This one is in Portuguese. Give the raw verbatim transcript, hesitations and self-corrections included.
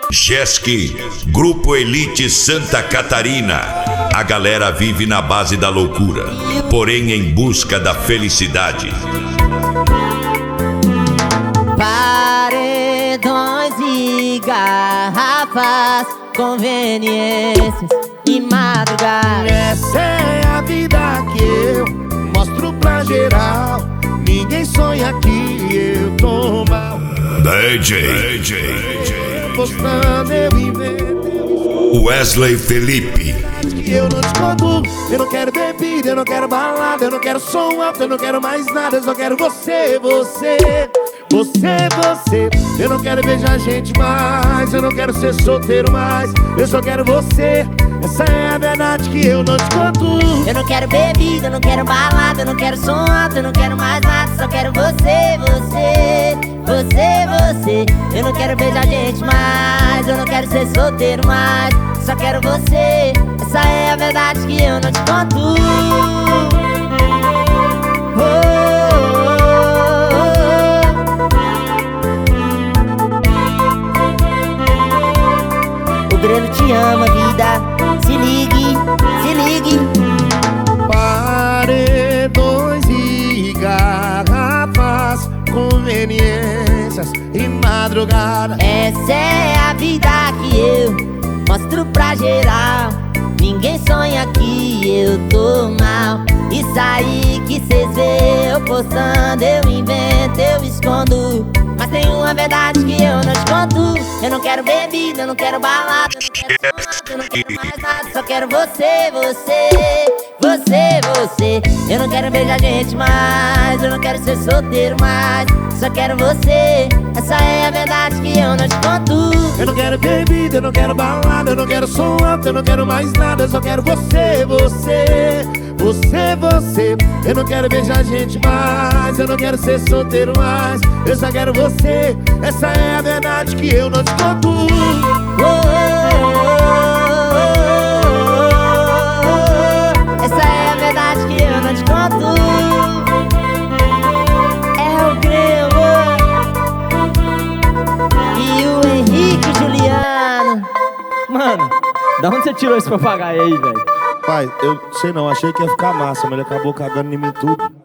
Jesk, Grupo Elite Santa Catarina. A galera vive na base da loucura, porém em busca da felicidade. Paredões e garrafas, conveniências e madrugada. Essa é a vida que eu mostro pra geral. Ninguém sonha que eu tô mal. D J, D J, D J. Postando eu invento. Wesley Felipe. Eu não te conto, eu não quero bebida, eu não quero balada, eu não quero som alto, eu não quero mais nada, eu só quero você, você, você, você. Eu não quero beijar gente mais, eu não quero ser solteiro mais, eu só quero você. Essa é a verdade que eu não te conto. Eu não quero bebida, eu não quero balada, eu não quero som alto, eu não quero mais nada, só quero você, você, você, você. Eu não quero beijar gente mais, eu não quero ser solteiro mais, só quero você. Essa é a verdade que eu não te conto. Oh, oh, oh. O Grêmio te ama, vida. Se ligue, se ligue. Paredões e garrafas, conveniências e madrugada. Essa é a vida que eu mostro pra geral. Ninguém sonha que eu tô mal. Isso aí que cês vê eu postando, eu invento, eu escondo. Mas tem uma verdade que eu não te conto. Eu não quero bebida, eu não quero balada, eu não quero nada, eu não quero mais nada, só quero você, você, você, você. Eu não quero beijar gente mais, eu não quero ser solteiro mais, só quero você. Essa é a verdade que eu não te conto. Eu não quero bebida, eu não quero balada, eu não quero som alto, eu não quero mais nada, eu só quero você, você, você, você. Eu não quero beijar gente mais, eu não quero ser solteiro mais, eu só quero você. Essa é a verdade que eu não te conto. Oh, oh, oh, oh, oh. Essa é a verdade que eu não te conto. É o Grêmio e o Henrique Juliano. Mano, da onde você tirou esse papagaio aí, velho? Pai, eu sei não, achei que ia ficar massa, mas ele acabou cagando em mim tudo.